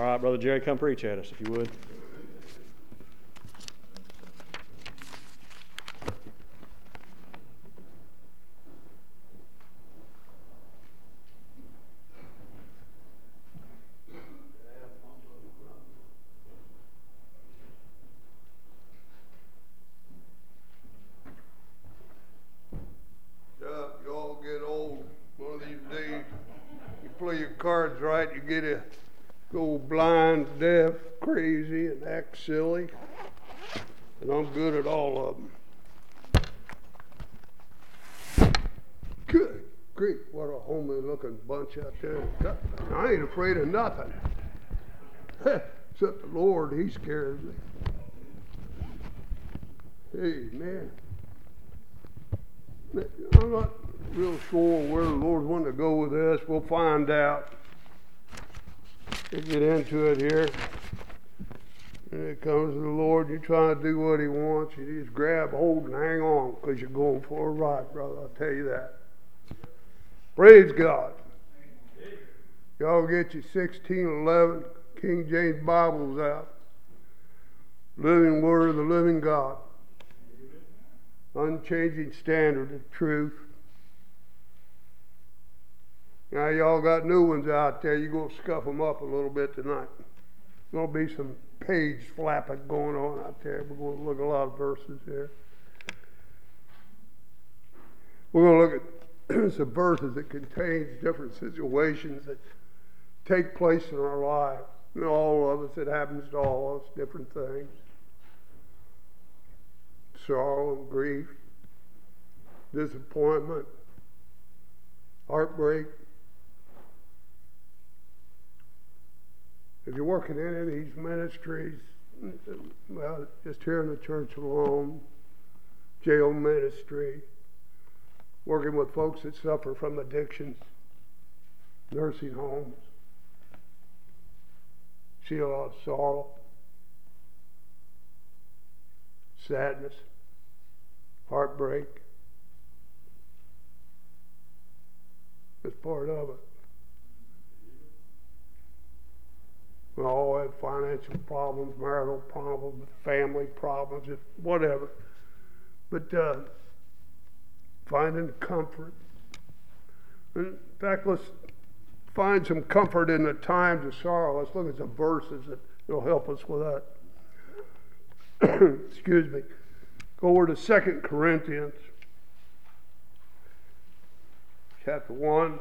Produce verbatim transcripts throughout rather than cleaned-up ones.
right, Brother Jerry, come preach at us, if you would. Cards right, you get a go blind, deaf, crazy, and act silly, and I'm good at all of them. Good grief, what a homely looking bunch out there. I ain't afraid of nothing. Except the Lord, He scares me. Amen. I'm not real sure where the Lord's wanting to go with this. We'll find out. We'll get into it here. When it comes to the Lord, you're trying to do what He wants. You just grab hold and hang on because you're going for a ride, brother. I'll tell you that. Praise God. Y'all get your sixteen eleven King James Bibles out. Living Word of the living God. Unchanging standard of truth. Now y'all got new ones out there. You're going to scuff them up a little bit tonight. There's going to be some page flapping going on out there. We're going to look at a lot of verses here. We're going to look at some verses that contains different situations that take place in our life. And all of us, it happens to all of us, different things. Sorrow and grief, disappointment, heartbreak. If you're working in any of these ministries, well, just here in the church alone, jail ministry, working with folks that suffer from addictions, nursing homes, see a lot of sorrow, sadness, heartbreak. It's part of it. We all have financial problems, marital problems, family problems, just whatever. But uh, finding comfort. In fact, let's find some comfort in the times of sorrow. Let's look at some verses that will help us with that. Excuse me. Go over to Second Corinthians, chapter one.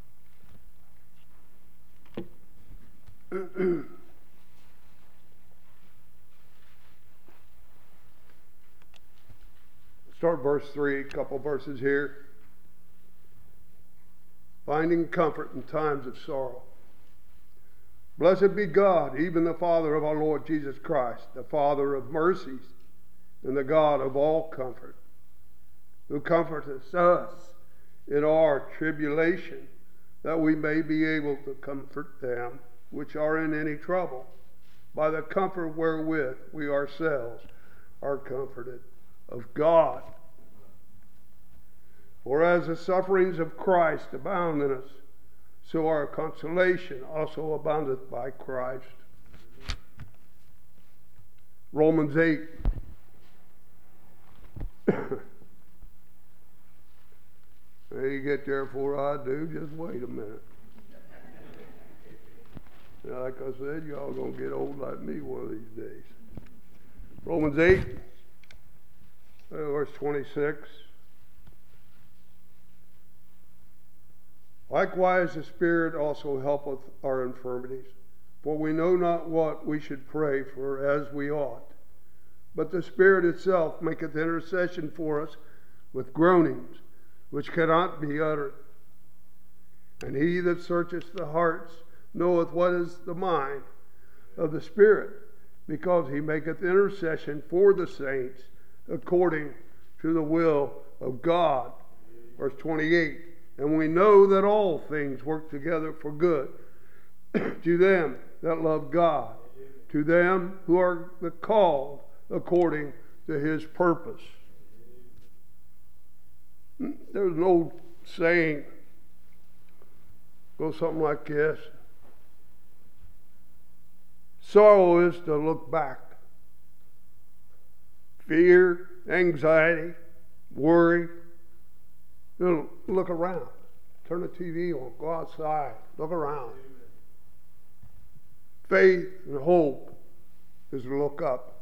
Start verse three, a couple verses here. Finding comfort in times of sorrow. Blessed be God, even the Father of our Lord Jesus Christ, the Father of mercies, and the God of all comfort, who comforteth us in our tribulation, that we may be able to comfort them which are in any trouble, by the comfort wherewith we ourselves are comforted of God. For as the sufferings of Christ abound in us, so our consolation also aboundeth by Christ. Romans eight. Now you get there before I do, just wait a minute. Now, like I said, y'all gonna get old like me one of these days. Romans eight, verse twenty-six. Likewise, the Spirit also helpeth our infirmities, for we know not what we should pray for as we ought. But the Spirit itself maketh intercession for us with groanings, which cannot be uttered. And he that searcheth the hearts knoweth what is the mind of the Spirit, because he maketh intercession for the saints according to the will of God. Verse twenty-eight. And we know that all things work together for good to them that love God, to them who are the called according to his purpose. There's an old saying, goes something like this. Sorrow is to look back. Fear, anxiety, worry. You know, look around. Turn the T V on. Go outside. Look around. Faith and hope is to look up.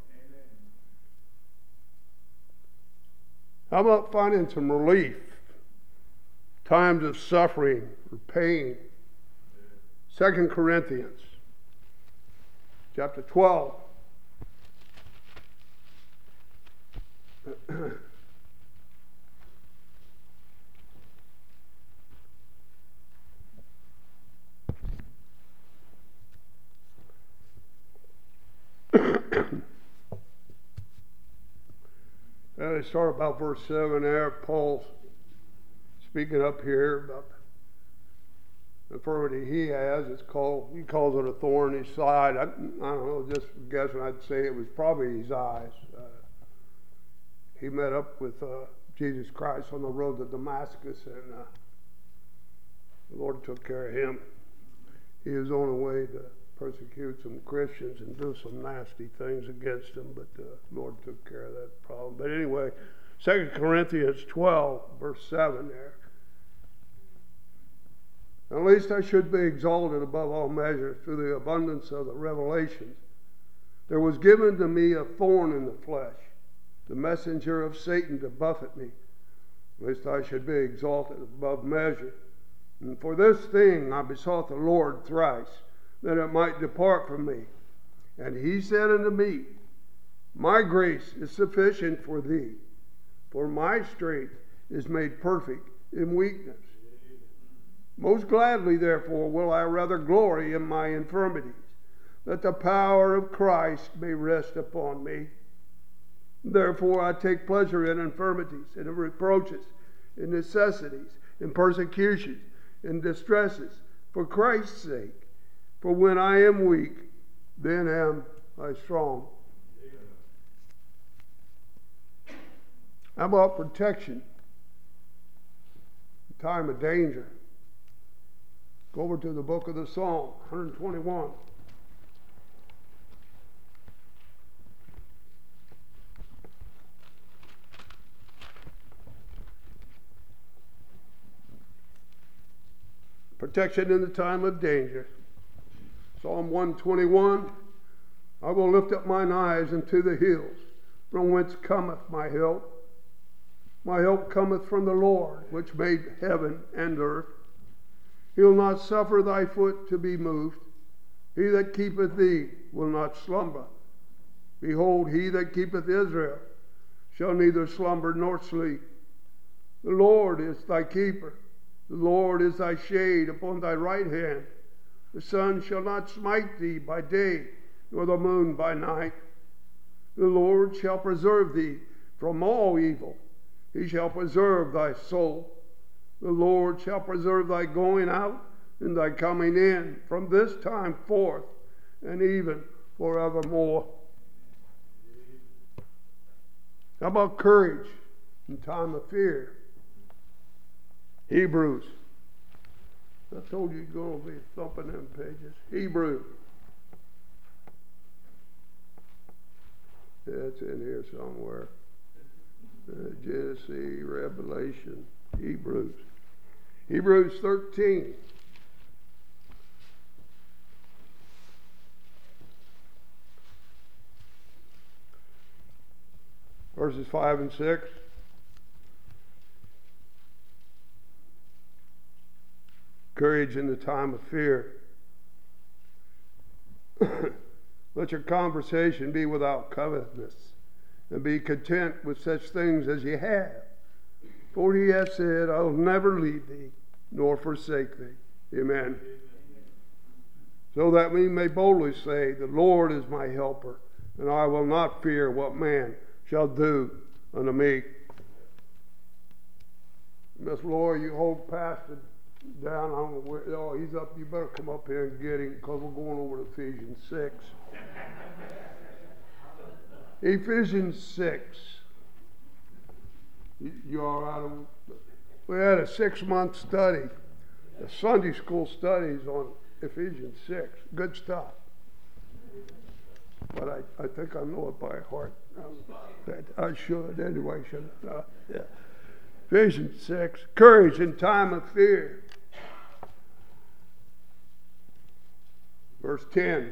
How about finding some relief? Times of suffering or pain. Second Corinthians chapter twelve. And they start about verse seven there. Paul's speaking up here about the infirmity he has. It's called, he calls it a thorn in his side. I, I don't know, just guessing, I'd say it was probably his eyes. Uh, he met up with uh, Jesus Christ on the road to Damascus, and uh, the Lord took care of him. He was on the way to persecute some Christians and do some nasty things against them, but the Lord took care of that problem. But anyway, Second Corinthians twelve, verse seven there. At least I should be exalted above all measure through the abundance of the revelations. There was given to me a thorn in the flesh, the messenger of Satan to buffet me, lest I should be exalted above measure. And for this thing I besought the Lord thrice, that it might depart from me. And he said unto me, my grace is sufficient for thee, for my strength is made perfect in weakness. Most gladly, therefore, will I rather glory in my infirmities, that the power of Christ may rest upon me. Therefore I take pleasure in infirmities, and in reproaches, in necessities, in persecutions, in distresses, for Christ's sake. For when I am weak, then am I strong. How about protection? Time of danger. Go over to the book of the Psalm, one twenty-one. Protection in the time of danger. Psalm one twenty-one, I will lift up mine eyes unto the hills, from whence cometh my help. My help cometh from the Lord, which made heaven and earth. He'll not suffer thy foot to be moved. He that keepeth thee will not slumber. Behold, he that keepeth Israel shall neither slumber nor sleep. The Lord is thy keeper. The Lord is thy shade upon thy right hand. The sun shall not smite thee by day, nor the moon by night. The Lord shall preserve thee from all evil. He shall preserve thy soul. The Lord shall preserve thy going out and thy coming in from this time forth and even forevermore. How about courage in time of fear? Hebrews. I told you you're going to be thumping them pages. Hebrews. Yeah, it's in here somewhere. Uh, Genesis, Revelation, Hebrews. Hebrews thirteen. Verses five and six. Courage in the time of fear. Let your conversation be without covetousness, and be content with such things as ye have. For he hath said, I will never leave thee, nor forsake thee. Amen. Amen. So that we may boldly say, the Lord is my helper, and I will not fear what man shall do unto me. Miss Laura, you hold Pastor down. I don't know where, oh, he's up. You better come up here and get him, because we're going over to Ephesians six. Ephesians six. You, you all right? We had a six-month study, a Sunday school studies on Ephesians six. Good stuff. but I, I think I know it by heart. Um, I should anyway, should uh, yeah. Ephesians six, courage in time of fear. Verse ten.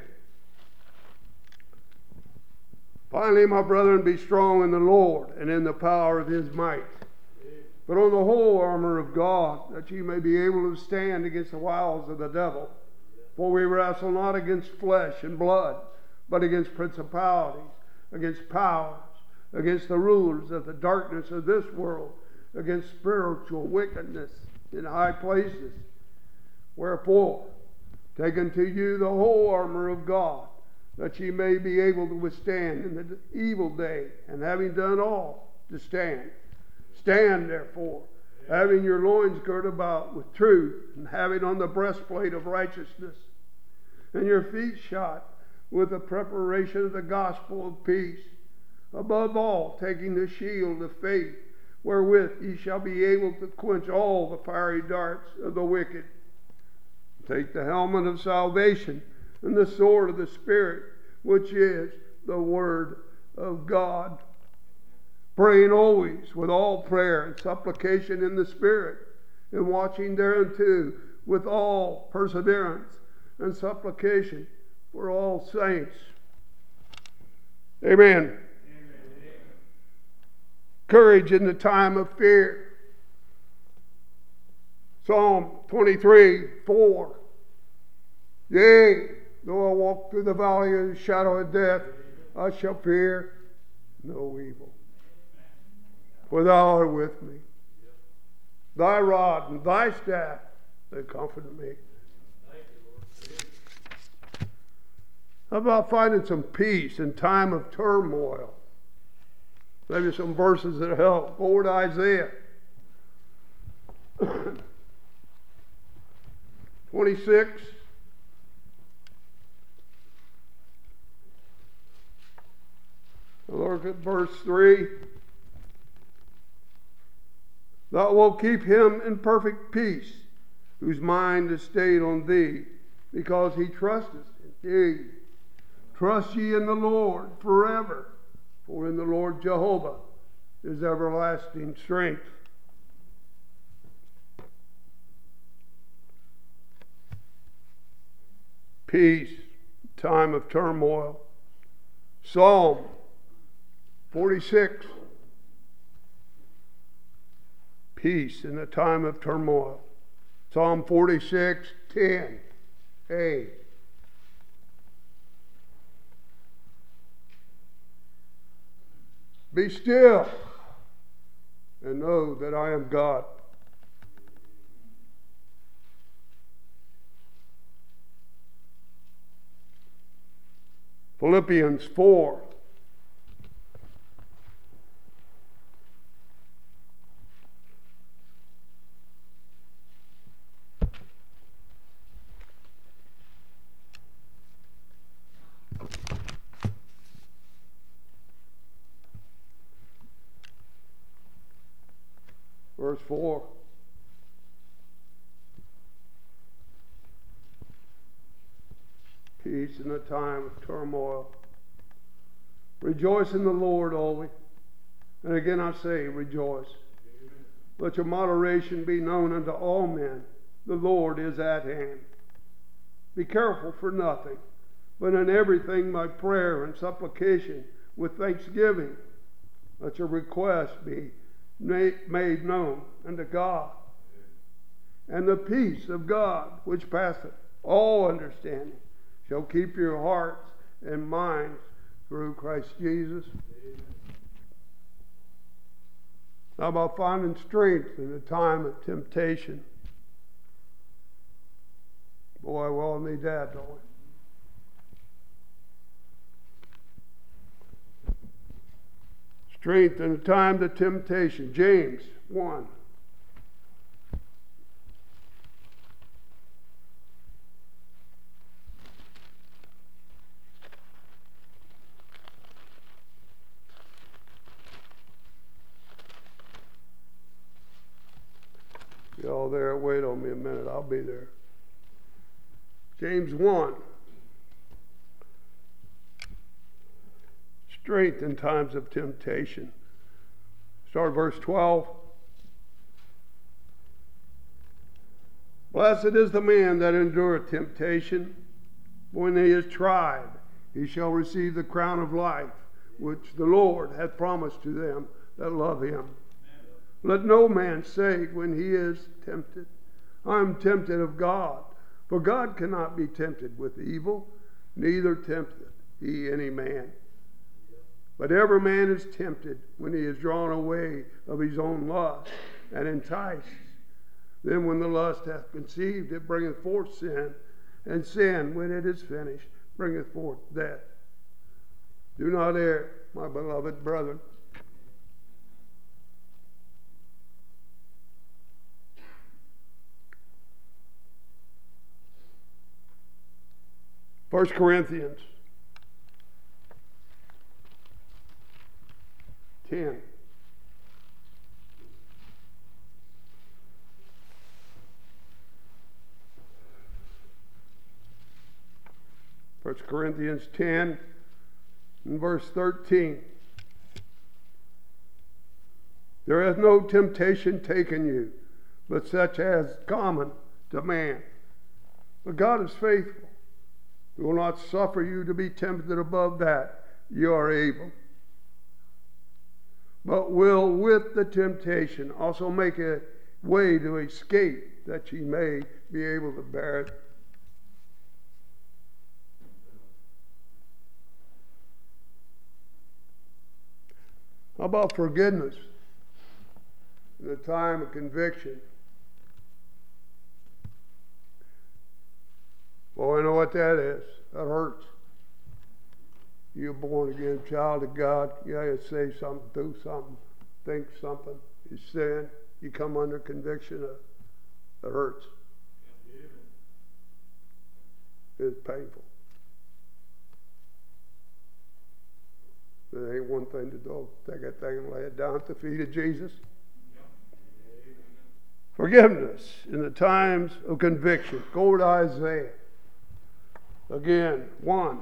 Finally, my brethren, be strong in the Lord and in the power of his might. Put on the whole armor of God, that ye may be able to stand against the wiles of the devil. For we wrestle not against flesh and blood, but against principalities, against powers, against the rulers of the darkness of this world, against spiritual wickedness in high places. Wherefore, take unto you the whole armor of God, that ye may be able to withstand in the evil day, and having done all, to stand. Stand therefore, having your loins girt about with truth, and having on the breastplate of righteousness, and your feet shod with the preparation of the gospel of peace. Above all, taking the shield of faith, wherewith ye shall be able to quench all the fiery darts of the wicked. Take the helmet of salvation and the sword of the Spirit, which is the word of God. Praying always with all prayer and supplication in the Spirit, and watching thereunto with all perseverance and supplication for all saints. Amen. Amen. Courage in the time of fear. Psalm twenty-three, four. Yea, though I walk through the valley of the shadow of death, I shall fear no evil. For thou art with me. Thy rod and thy staff, they comfort me. How about finding some peace in time of turmoil? Maybe some verses that help. Go over to Isaiah twenty-six. Look at verse three. Thou wilt keep him in perfect peace, whose mind is stayed on thee, because he trusteth in thee. Trust ye in the Lord forever, for in the Lord Jehovah is everlasting strength. Peace, time of turmoil. Psalm forty-six. Peace in a time of turmoil. Psalm forty-six, ten. A. Be still and know that I am God. Philippians four. Verse four. Peace in a time of turmoil. Rejoice in the Lord always. And again I say, rejoice. Amen. Let your moderation be known unto all men. The Lord is at hand. Be careful for nothing, but in everything by prayer and supplication with thanksgiving, let your requests be made known unto God. And the peace of God, which passeth all understanding, shall keep your hearts and minds through Christ Jesus. Amen. How about finding strength in the time of temptation? Boy, we all need that, don't we? Strength in the time of temptation. James one. Y'all there, wait on me a minute, I'll be there. James one. strength in times of temptation. Start at verse twelve. Blessed is the man that endureth temptation. When he is tried, he shall receive the crown of life, which the Lord hath promised to them that love him. Amen. Let no man say when he is tempted, I am tempted of God. For God cannot be tempted with evil, neither tempteth he any man. But every man is tempted when he is drawn away of his own lust and enticed. Then when the lust hath conceived, it bringeth forth sin, and sin, when it is finished, bringeth forth death. Do not err, my beloved brethren. First Corinthians ten. First Corinthians ten and verse thirteen. There hath no temptation taken you, but such as common to man. But God is faithful, who will not suffer you to be tempted above that you are able, but will with the temptation also make a way to escape, that ye may be able to bear it. How about forgiveness in the time of conviction? Well, I know what that is. That hurts. You're a born again child of God. You gotta say something, do something, think something. You sin. You come under conviction. Of, it hurts. It's painful. There ain't one thing to do. Take that thing and lay it down at the feet of Jesus. Forgiveness in the times of conviction. Go to Isaiah. Again, one.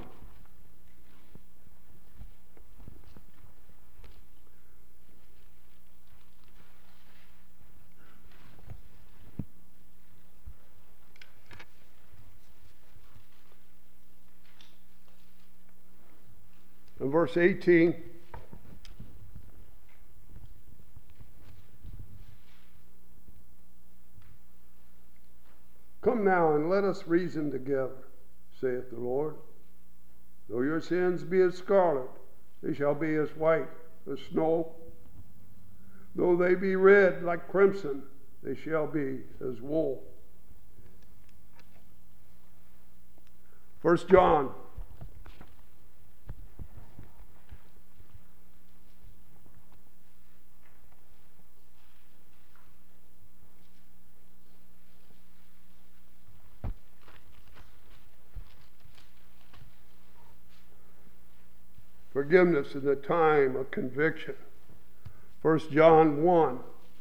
In verse eighteen, come now and let us reason together, saith the Lord. Though your sins be as scarlet, they shall be as white as snow. Though they be red like crimson, they shall be as wool. First John forgiveness in the time of conviction. First John one,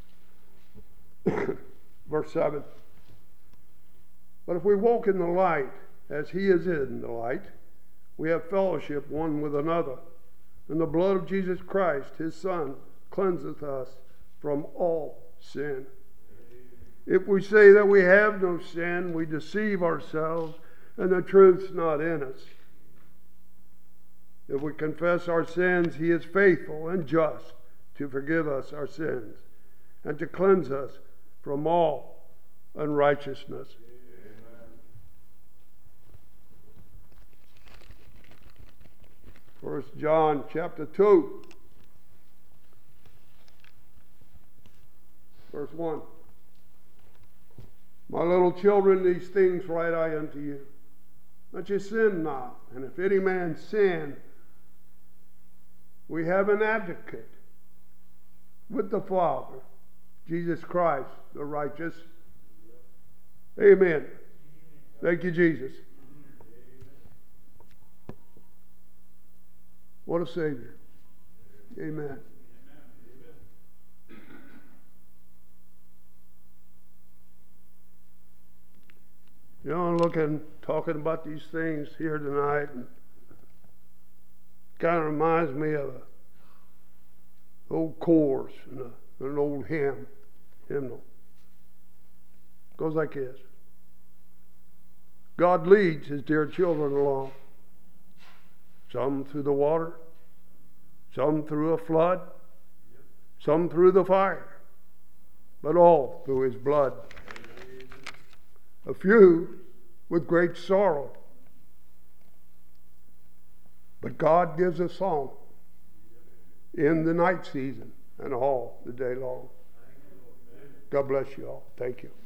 verse seven. But if we walk in the light, as he is in the light, we have fellowship one with another. And the blood of Jesus Christ, his Son, cleanseth us from all sin. If we say that we have no sin, we deceive ourselves, and the truth's not in us. If we confess our sins, he is faithful and just to forgive us our sins and to cleanse us from all unrighteousness. Amen. First John chapter two, verse one. My little children, these things write I unto you, that ye sin not. And if any man sin, we have an advocate with the Father, Jesus Christ, the righteous. Amen. Thank you, Jesus. What a Savior. Amen. You know, I'm looking, talking about these things here tonight, and Kind of reminds me of an old chorus and a, an old hymn, hymnal. Goes like this. God leads his dear children along. Some through the water, some through a flood, some through the fire, but all through his blood. A few with great sorrow. But God gives a song in the night season and all the day long. God bless you all. Thank you.